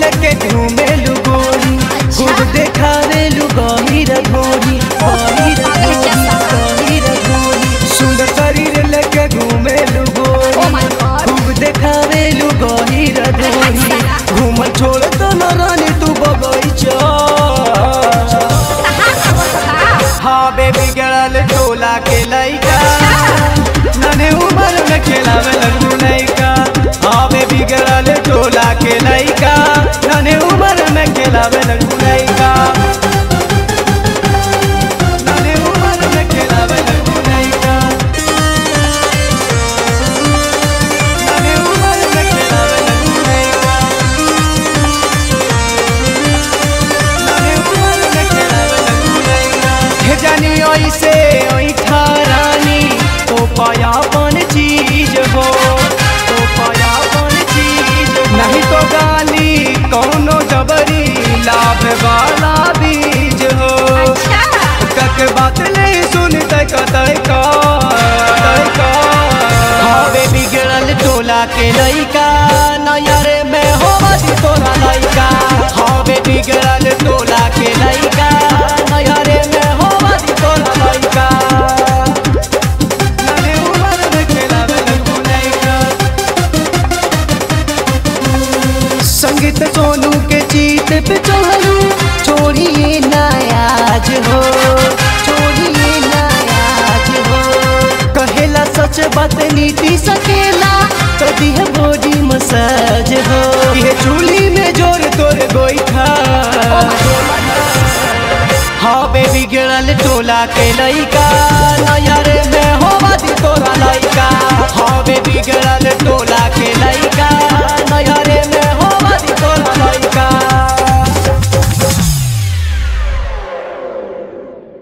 लेके घूमे गोरी, खूब देखावे गहीर घोरी, सुंदर शरीर लेके घूमे गोरी, खूब देखावे गहीर घोरी। घूम छोड़ तो न रानी तू बगैचा। हाँ बेबी गड़ल टोला के लइका, नन्हे उम्र में खेलावे लगू लइका। हाँ बेबी गड़ल टोला के लइका, नन्हे उम्र में खेलावे लगू लइका। नन्हे उम्र में खेलावे लगू लइका, नन्हे उम्र में खेलावे लगू लइका, नन्हे उम्र में खेलावे लगू लइका। हे जानी ऐसे ऐठा रानी तो पायापन चीज हो, तो पायापन चीज नहीं तो गाली कौनो जबरी लाभ वाला बीज हो। कक बात नहीं सुनते कतैका तैका। हाँ बेबी गिरल टोला के लइका, नयरे में होवत तोरा लइका। हाँ बेबी गिरल टोला के लइका, नयरे में होवत तोरा लइका। नन्हे उम्र में खेलावे लगू लइका। संगीत सोनू के जीत पे चढ़ू, छोड़िए नायाज हो, छोड़िए नायाज हो। कहेला सच बात नीति सकेला, कदी है बॉडी मसाज हो। ये चूली में जोर तोर गोईठा। हाँ बेबी गिरल टोला के लइका, नयरे